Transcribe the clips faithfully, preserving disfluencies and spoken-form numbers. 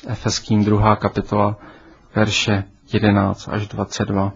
Efeským druhá kapitola, verše jedenáct až dvacet dva.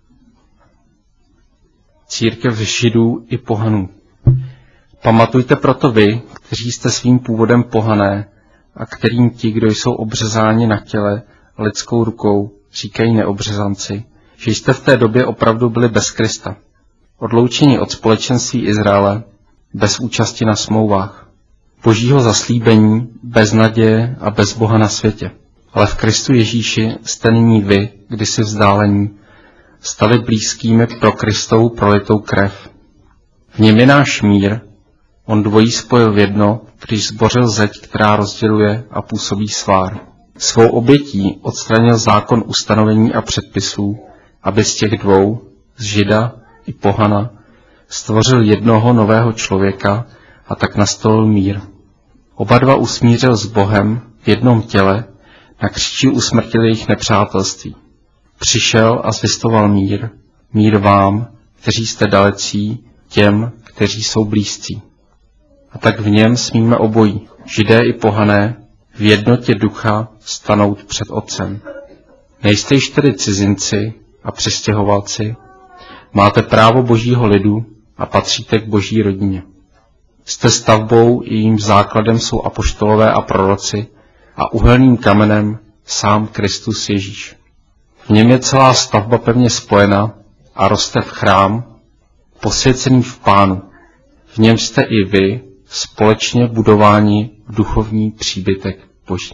Církev Židů i pohanů. Pamatujte proto vy, kteří jste svým původem pohané a kterým ti, kdo jsou obřezáni na těle lidskou rukou, říkají neobřezanci, že jste v té době opravdu byli bez Krista, odloučeni od společenství Izraele, bez účasti na smlouvách, božího zaslíbení, bez naděje a bez Boha na světě. Ale v Kristu Ježíši jste nyní vy, kdysi vzdálení, stali blízkými pro Kristovu prolitou krev. V něm je náš mír, on dvojí spojil v jedno, když zbořil zeď, která rozděluje a působí svár. Svou obětí odstranil zákon ustanovení a předpisů, aby z těch dvou, z Žida i pohana, stvořil jednoho nového člověka a tak nastolil mír. Oba dva usmířil s Bohem v jednom těle, na kříži usmrtil jejich nepřátelství. Přišel a zvěstoval mír, mír vám, kteří jste dalecí, těm, kteří jsou blízcí. A tak v něm smíme obojí, Židé i pohané, v jednotě ducha stanout před Otcem. Nejste již tedy cizinci a přistěhovalci, máte právo božího lidu a patříte k boží rodině. Jste stavbou, jejím základem jsou apoštolové a proroci a uhelným kamenem sám Kristus Ježíš. V něm je celá stavba pevně spojena a roste v chrám, posvěcený v Pánu. V něm jste i vy společně budováni v duchovní příbytek Boží.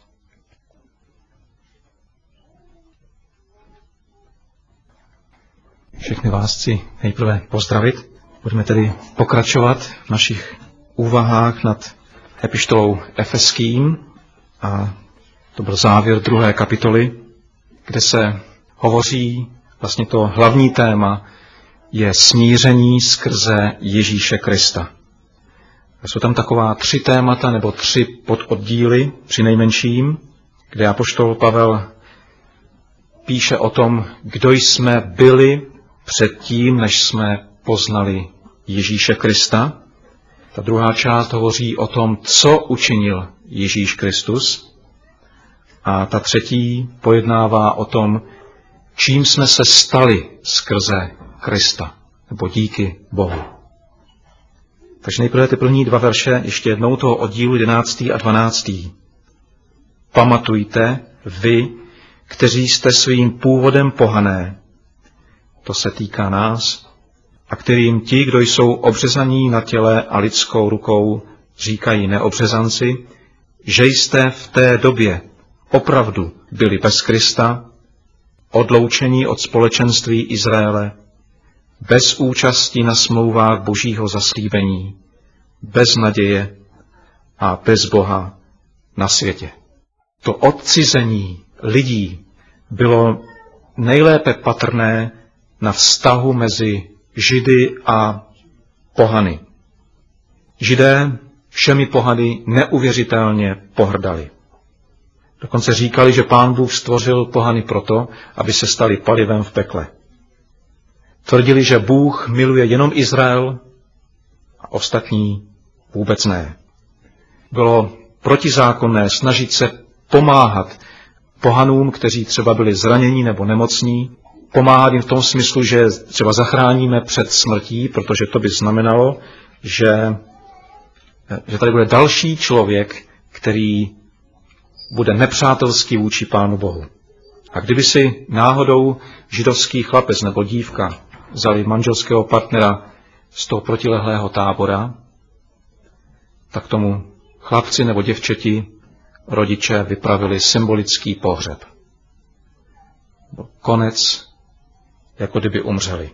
Všechny vás chci nejprve pozdravit. Budeme tedy pokračovat v našich úvahách nad epištolou Efeským a to byl závěr druhé kapitoly, kde se hovoří, vlastně to hlavní téma je smíření skrze Ježíše Krista. Jsou tam taková tři témata nebo tři pododdíly při nejmenším, kde apoštol Pavel píše o tom, kdo jsme byli předtím, než jsme poznali Ježíše Krista. Ta druhá část hovoří o tom, co učinil Ježíš Kristus. A ta třetí pojednává o tom, čím jsme se stali skrze Krista, nebo díky Bohu. Takže nejprve ty první dva verše, ještě jednou toho oddílu jedenáctý a dvanáctý. Pamatujte, vy, kteří jste svým původem pohané, to se týká nás, a kterým ti, kdo jsou obřezaní na těle a lidskou rukou, říkají neobřezanci, že jste v té době opravdu byli bez Krista, odloučení od společenství Izraele, bez účasti na smlouvách božího zaslíbení, bez naděje a bez Boha na světě. To odcizení lidí bylo nejlépe patrné na vztahu mezi Židy a pohany. Židé všemi pohany neuvěřitelně pohrdali. Dokonce říkali, že Pán Bůh stvořil pohany proto, aby se stali palivem v pekle. Tvrdili, že Bůh miluje jenom Izrael a ostatní vůbec ne. Bylo protizákonné snažit se pomáhat pohanům, kteří třeba byli zranění nebo nemocní, pomáhat jim v tom smyslu, že třeba zachráníme před smrtí, protože to by znamenalo, že, že tady bude další člověk, který bude nepřátelský vůči Pánu Bohu. A kdyby si náhodou židovský chlapec nebo dívka vzali manželského partnera z toho protilehlého tábora, tak tomu chlapci nebo děvčeti rodiče vypravili symbolický pohřeb. Konec, jako kdyby umřeli.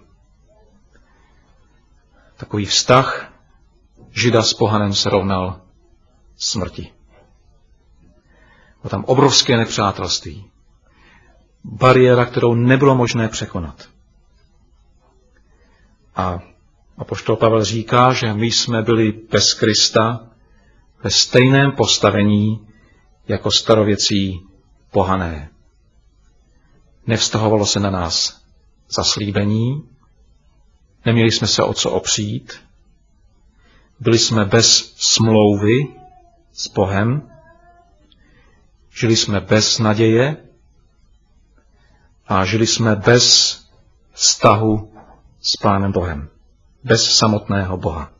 Takový vztah Žida s pohanem se rovnal smrti. Bylo tam obrovské nepřátelství. Bariéra, kterou nebylo možné překonat. A apoštol Pavel říká, že my jsme byli bez Krista ve stejném postavení jako starověcí pohané. Nevztahovalo se na nás zaslíbení, neměli jsme se o co opřít, byli jsme bez smlouvy s Bohem, Žili jsme bez naděje a žili jsme bez vztahu s Pánem Bohem. Bez samotného Boha.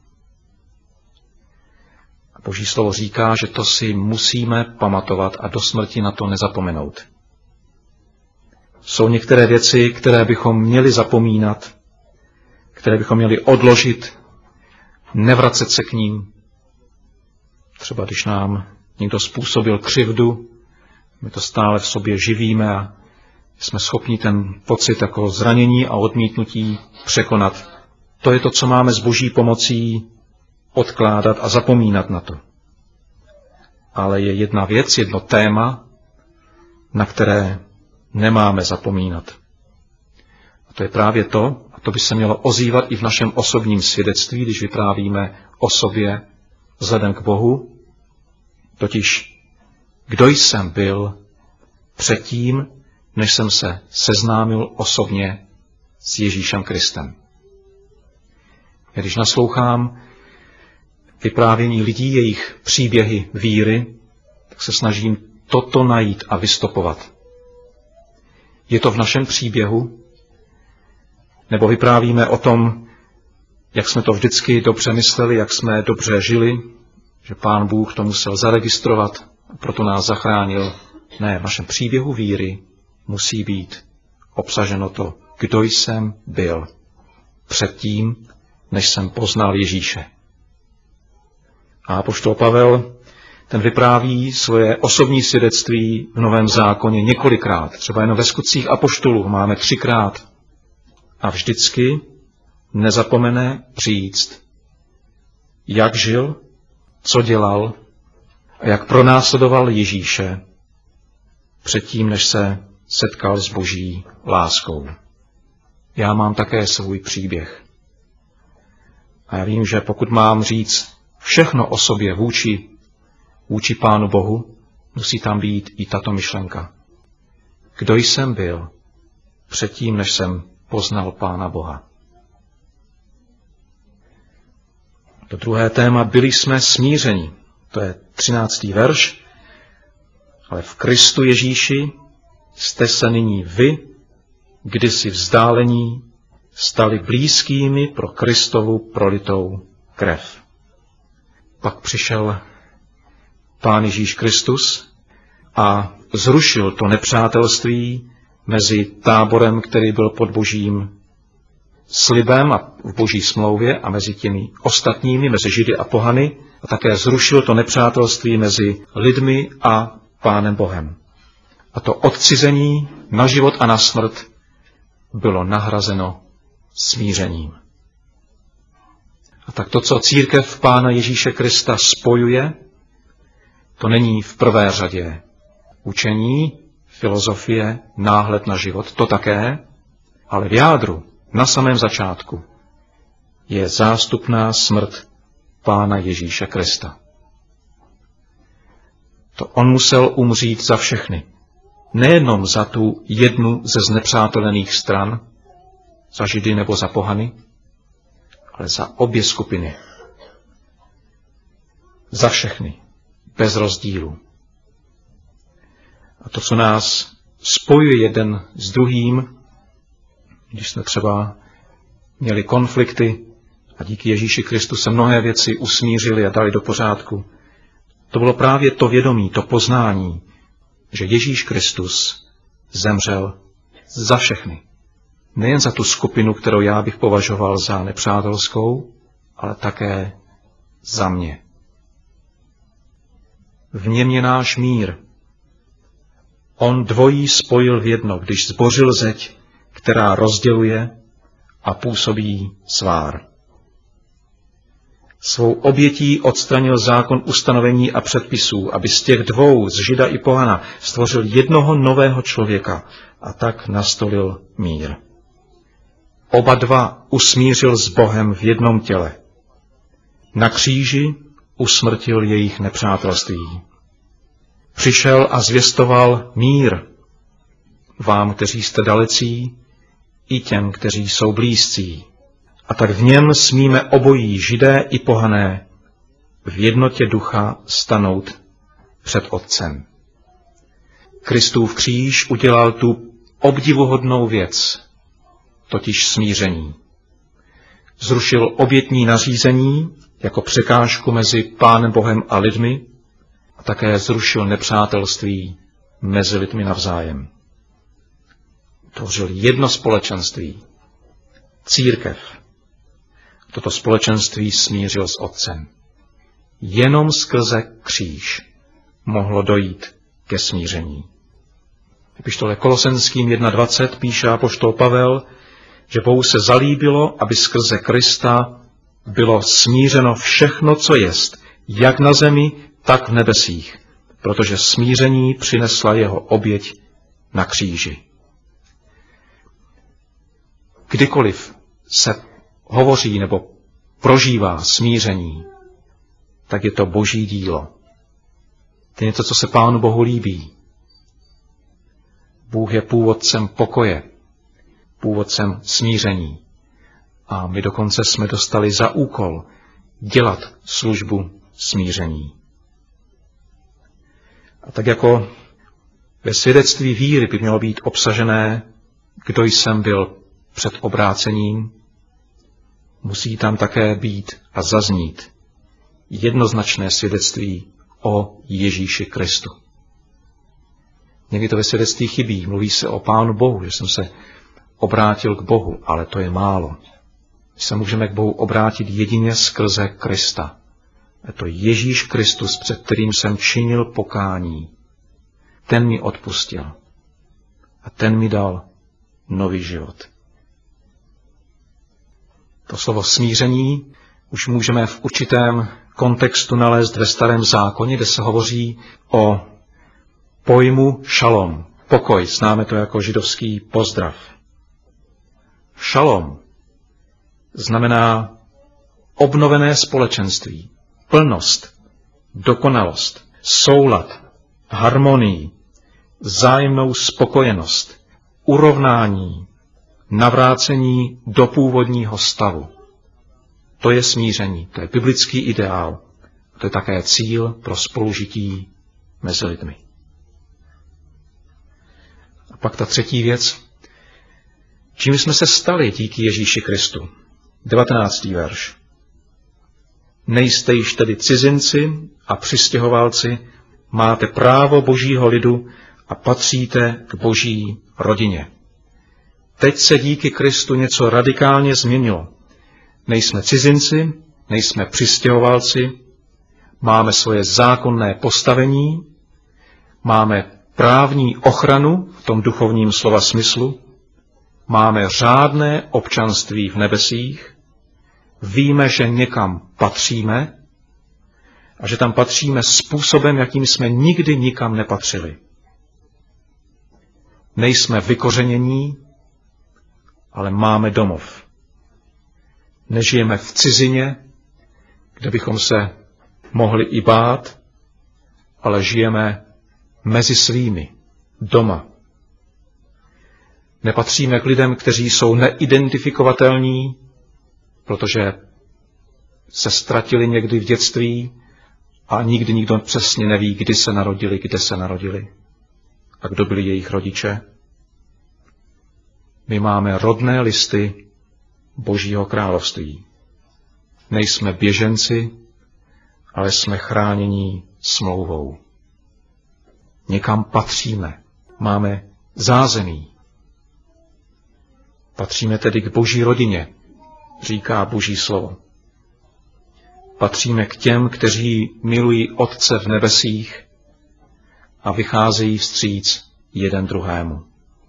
A Boží slovo říká, že to si musíme pamatovat a do smrti na to nezapomenout. Jsou některé věci, které bychom měli zapomínat, které bychom měli odložit, nevracet se k ním. Třeba když nám někdo způsobil křivdu, my to stále v sobě živíme a jsme schopni ten pocit jako zranění a odmítnutí překonat. To je to, co máme s Boží pomocí odkládat a zapomínat na to. Ale je jedna věc, jedno téma, na které nemáme zapomínat. A to je právě to, a to by se mělo ozývat i v našem osobním svědectví, když vyprávíme o sobě vzhledem k Bohu, totiž kdo jsem byl předtím, než jsem se seznámil osobně s Ježíšem Kristem. Když naslouchám vyprávění lidí, jejich příběhy víry, tak se snažím toto najít a vystopovat. Je to v našem příběhu? Nebo vyprávíme o tom, jak jsme to vždycky dobře mysleli, jak jsme dobře žili, že Pán Bůh to musel zaregistrovat a proto nás zachránil? Ne, v našem příběhu víry musí být obsaženo to, kdo jsem byl předtím, než jsem poznal Ježíše. A apoštol Pavel, ten vypráví svoje osobní svědectví v Novém zákoně několikrát. Třeba jen ve Skutcích apoštolů máme třikrát. A vždycky nezapomene říct, jak žil, co dělal a jak pronásledoval Ježíše předtím, než se setkal s Boží láskou. Já mám také svůj příběh. A já vím, že pokud mám říct všechno o sobě vůči, vůči Pánu Bohu, musí tam být i tato myšlenka. Kdo jsem byl předtím, než jsem poznal Pána Boha? To druhé téma, byli jsme smířeni. To je třináctý verš. Ale v Kristu Ježíši jste se nyní vy, kdysi vzdálení, stali blízkými pro Kristovu prolitou krev. Pak přišel Pán Ježíš Kristus a zrušil to nepřátelství mezi táborem, který byl pod Božím slibem a v Boží smlouvě, a mezi těmi ostatními, mezi Židy a pohany, a také zrušil to nepřátelství mezi lidmi a Pánem Bohem. A to odcizení na život a na smrt bylo nahrazeno smířením. A tak to, co církev Pána Ježíše Krista spojuje, to není v prvé řadě učení, filozofie, náhled na život, to také, ale v jádru, na samém začátku, je zástupná smrt Pána Ježíše Krista. To on musel umřít za všechny. Nejenom za tu jednu ze znepřátelených stran, za Židy nebo za pohany, ale za obě skupiny. Za všechny, bez rozdílu. A to, co nás spojuje jeden s druhým, když jsme třeba měli konflikty a díky Ježíši Kristu se mnohé věci usmířily a dali do pořádku, to bylo právě to vědomí, to poznání, že Ježíš Kristus zemřel za všechny. Nejen za tu skupinu, kterou já bych považoval za nepřátelskou, ale také za mě. V něm je náš mír. On dvojí spojil v jedno, když zbořil zeď, která rozděluje a působí svár. Svou obětí odstranil zákon ustanovení a předpisů, aby z těch dvou, z Žida i pohana, stvořil jednoho nového člověka a tak nastolil mír. Oba dva usmířil s Bohem v jednom těle. Na kříži usmrtil jejich nepřátelství. Přišel a zvěstoval mír vám, kteří jste dalecí, i těm, kteří jsou blízcí. A tak v něm smíme obojí, Židé i pohané, v jednotě ducha stanout před Otcem. Kristův kříž udělal tu obdivuhodnou věc, totiž smíření. Zrušil obětní nařízení jako překážku mezi Pánem Bohem a lidmi a také zrušil nepřátelství mezi lidmi navzájem. Tvořil jedno společenství, církev. Toto společenství smířil s Otcem. Jenom skrze kříž mohlo dojít ke smíření. V epištole Kolosenským jedna dvacet píše apoštol Pavel, že Bohu se zalíbilo, aby skrze Krista bylo smířeno všechno, co jest, jak na zemi, tak v nebesích, protože smíření přinesla jeho oběť na kříži. Kdykoliv se hovoří nebo prožívá smíření, tak je to Boží dílo. To je něco, co se Pánu Bohu líbí. Bůh je původcem pokoje, původcem smíření. A my dokonce jsme dostali za úkol dělat službu smíření. A tak jako ve svědectví víry by mělo být obsažené, kdo jsem byl před obrácením, musí tam také být a zaznít jednoznačné svědectví o Ježíši Kristu. Někdy to ve svědectví chybí, mluví se o Pánu Bohu, že jsem se obrátil k Bohu, ale to je málo. My se můžeme k Bohu obrátit jedině skrze Krista. Je to Ježíš Kristus, před kterým jsem činil pokání. Ten mi odpustil a ten mi dal nový život. To slovo smíření už můžeme v určitém kontextu nalézt ve Starém zákoně, kde se hovoří o pojmu šalom, pokoj, známe to jako židovský pozdrav. Šalom znamená obnovené společenství, plnost, dokonalost, soulad, harmonii, vzájemnou spokojenost, urovnání, navrácení do původního stavu. To je smíření, to je biblický ideál, to je také cíl pro spolužití mezi lidmi. A pak ta třetí věc, čím jsme se stali díky Ježíši Kristu. devatenáctý verš. Nejste již tedy cizinci a přistěhovalci, máte právo Božího lidu a patříte k Boží rodině. Teď se díky Kristu něco radikálně změnilo. Nejsme cizinci, nejsme přistěhovalci, máme svoje zákonné postavení, máme právní ochranu v tom duchovním slova smyslu, máme řádné občanství v nebesích, víme, že někam patříme a že tam patříme způsobem, jakým jsme nikdy nikam nepatřili. Nejsme vykořenění, ale máme domov. Nežijeme v cizině, kde bychom se mohli i bát, ale žijeme mezi svými, doma. Nepatříme k lidem, kteří jsou neidentifikovatelní, protože se ztratili někdy v dětství a nikdy nikdo přesně neví, kdy se narodili, kde se narodili a kdo byli jejich rodiče. My máme rodné listy Božího království. Nejsme běženci, ale jsme chráněni smlouvou. Někam patříme, máme zázemí. Patříme tedy k Boží rodině, říká Boží slovo. Patříme k těm, kteří milují Otce v nebesích a vycházejí vstříc jeden druhému.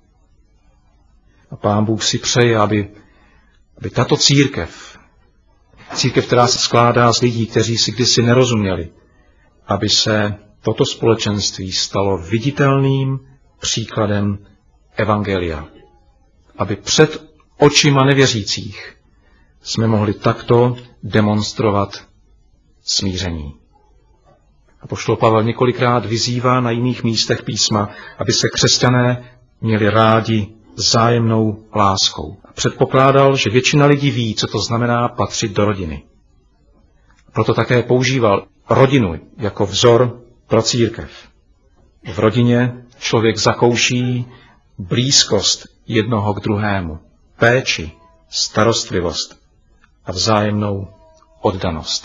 A Pán Bůh si přeje, aby, aby tato církev, církev, která se skládá z lidí, kteří si kdysi nerozuměli, aby se toto společenství stalo viditelným příkladem evangelia. Aby před očima nevěřících jsme mohli takto demonstrovat smíření. Apoštol Pavel několikrát vyzývá na jiných místech písma, aby se křesťané měli rádi vzájemnou láskou. A předpokládal, že většina lidí ví, co to znamená patřit do rodiny. Proto také používal rodinu jako vzor pro církev. V rodině člověk zakouší blízkost jednoho k druhému, péči, starostlivost a vzájemnou oddanost.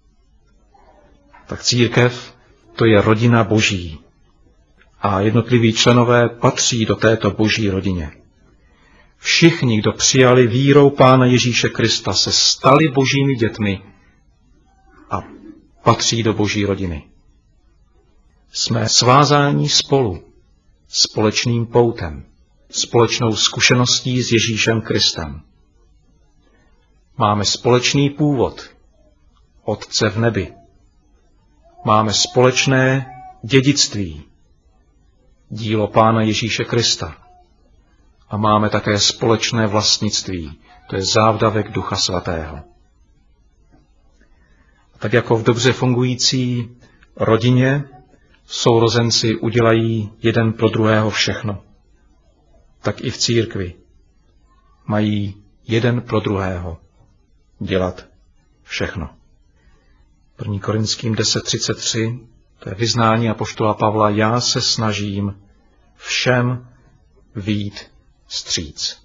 Tak církev, to je rodina Boží a jednotliví členové patří do této Boží rodině. Všichni, kdo přijali vírou Pána Ježíše Krista, se stali Božími dětmi a patří do Boží rodiny. Jsme svázáni spolu, společným poutem, společnou zkušeností s Ježíšem Kristem. Máme společný původ, Otce v nebi. Máme společné dědictví, dílo Pána Ježíše Krista. A máme také společné vlastnictví, to je závdavek Ducha Svatého. Tak jako v dobře fungující rodině sourozenci udělají jeden pro druhého všechno, tak i v církvi mají jeden pro druhého dělat všechno. první Korinským deset třicet tři, to je vyznání apoštola Pavla, já se snažím všem vyjít vstříc.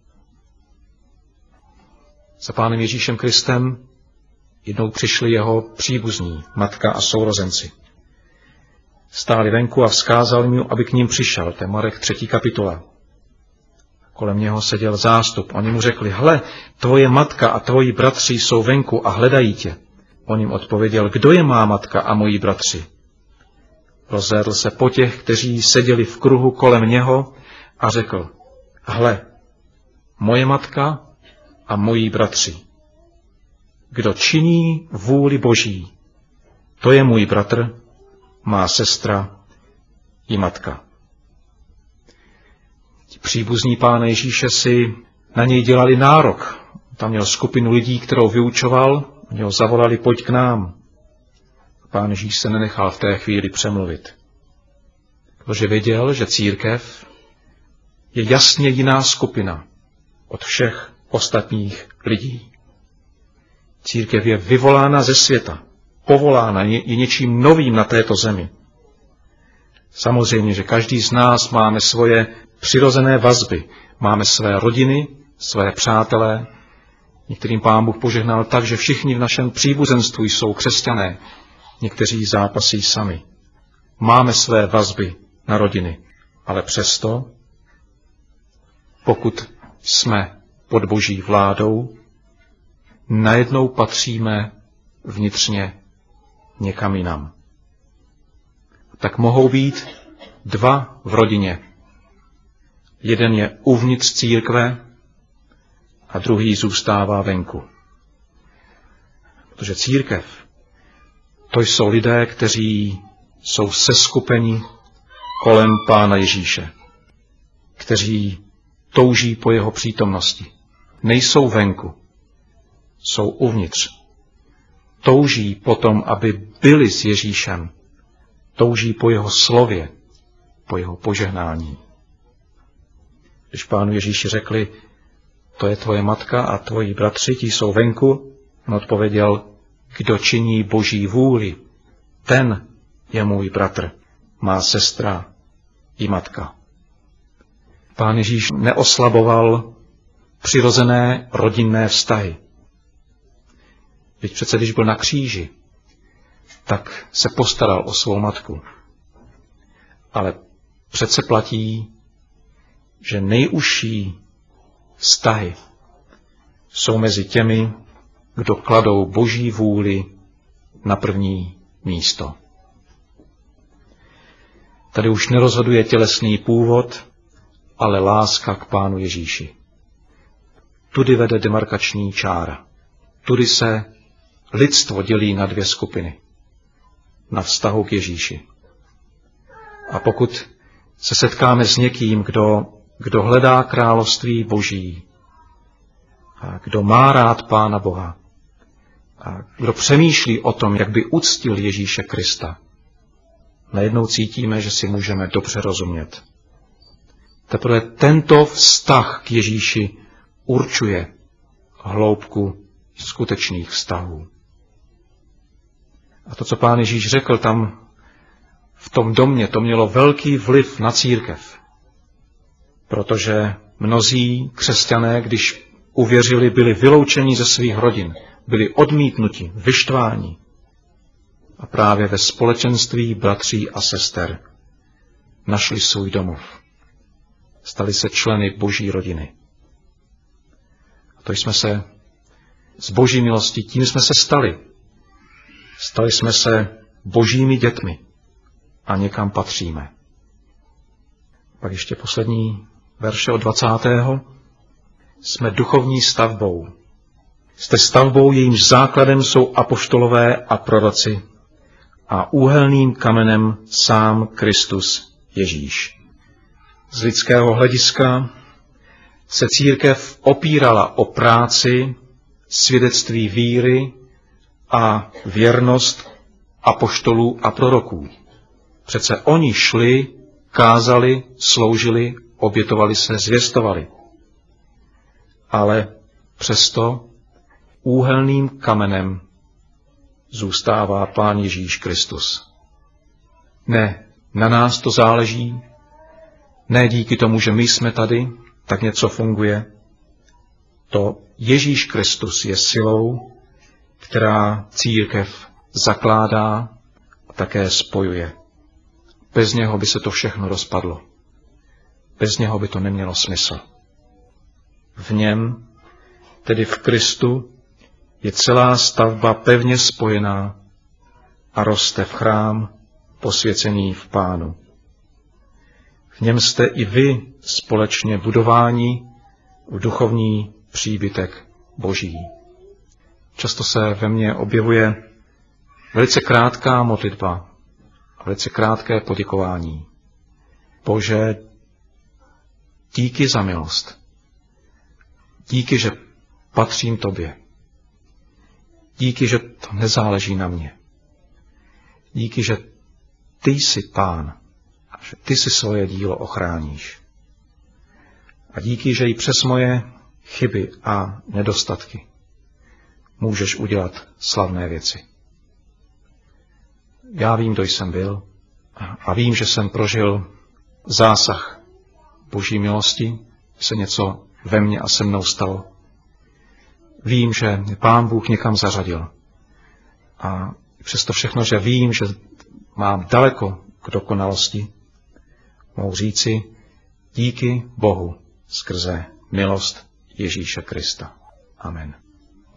Za Pánem Ježíšem Kristem jednou přišli jeho příbuzní, matka a sourozenci. Stáli venku a vzkázal mu, aby k ním přišel. To je Marek třetí kapitola. Kolem něho seděl zástup. Oni mu řekli, hle, tvoje matka a tvoji bratři jsou venku a hledají tě. On jim odpověděl, kdo je má matka a moji bratři? Rozhlédl se po těch, kteří seděli v kruhu kolem něho a řekl, hle, moje matka a moji bratři. Kdo činí vůli Boží, to je můj bratr, má sestra i matka. Ti příbuzní Pána Ježíše si na něj dělali nárok. Tam měl skupinu lidí, kterou vyučoval, oni ho zavolali, pojď k nám. Pán Ježíš se nenechal v té chvíli přemluvit, protože věděl, že církev je jasně jiná skupina od všech ostatních lidí. Církev je vyvolána ze světa, povolána, je něčím novým na této zemi. Samozřejmě, že každý z nás máme svoje přirozené vazby, máme své rodiny, své přátelé. Některým Pán Bůh požehnal tak, že všichni v našem příbuzenstvu jsou křesťané, někteří zápasí sami. Máme své vazby na rodiny, ale přesto, pokud jsme pod Boží vládou, najednou patříme vnitřně někam jinam. Tak mohou být dva v rodině. Jeden je uvnitř církve a druhý zůstává venku. Protože církev, to jsou lidé, kteří jsou seskupeni kolem Pána Ježíše, kteří touží po jeho přítomnosti. Nejsou venku, jsou uvnitř. Touží potom, aby byli s Ježíšem. Touží po jeho slově, po jeho požehnání. Když Pánu Ježíši řekli, to je tvoje matka a tvoji bratři, ti jsou venku, on odpověděl, kdo činí Boží vůli, ten je můj bratr, má sestra i matka. Pán Ježíš neoslaboval přirozené rodinné vztahy. Teď přece, když byl na kříži, tak se postaral o svou matku. Ale přece platí, že nejužší vztahy jsou mezi těmi, kdo kladou Boží vůli na první místo. Tady už nerozhoduje tělesný původ, ale láska k Pánu Ježíši. Tudy vede demarkační čára. Tudy se lidstvo dělí na dvě skupiny. Na vztahu k Ježíši. A pokud se setkáme s někým, kdo, kdo hledá království Boží, a kdo má rád Pána Boha, a kdo přemýšlí o tom, jak by uctil Ježíše Krista, najednou cítíme, že si můžeme dobře rozumět. Teprve tento vztah k Ježíši určuje hloubku skutečných vztahů. A to, co Pán Ježíš řekl tam v tom domě to mělo velký vliv na církev, protože mnozí křesťané, když uvěřili, byli vyloučeni ze svých rodin, byli odmítnuti, vyštváni. A právě ve společenství bratří a sester našli svůj domov. Stali se členy Boží rodiny. A to jsme se z Boží milosti, tím jsme se stali. Stali jsme se Božími dětmi a někam patříme. Pak ještě poslední verše od dvacátého Jsme duchovní stavbou. Jste stavbou, jejímž základem jsou apoštolové a proroci a úhelným kamenem sám Kristus Ježíš. Z lidského hlediska se církev opírala o práci, svědectví víry a věrnost apoštolů a proroků. Přece oni šli, kázali, sloužili, obětovali se, zvěstovali. Ale přesto úhelným kamenem zůstává Pán Ježíš Kristus. Ne, na nás to záleží, ne díky tomu, že my jsme tady, tak něco funguje. To Ježíš Kristus je silou, která církev zakládá a také spojuje. Bez něho by se to všechno rozpadlo. Bez něho by to nemělo smysl. V něm, tedy v Kristu, je celá stavba pevně spojená a roste v chrám posvěcený v Pánu. V něm jste i vy společně budováni v duchovní příbytek Boží. Často se ve mně objevuje velice krátká modlitba a velice krátké poděkování. Bože, díky za milost. Díky, že patřím tobě. Díky, že to nezáleží na mě. Díky, že ty jsi Pán a že ty si svoje dílo ochráníš. A díky, že i přes moje chyby a nedostatky můžeš udělat slavné věci. Já vím, kdo jsem byl a vím, že jsem prožil zásah Boží milosti, se něco ve mně a se mnou stalo. Vím, že mě Pán Bůh někam zařadil. A přesto všechno, že vím, že mám daleko k dokonalosti, mohu říci díky Bohu skrze milost Ježíše Krista. Amen.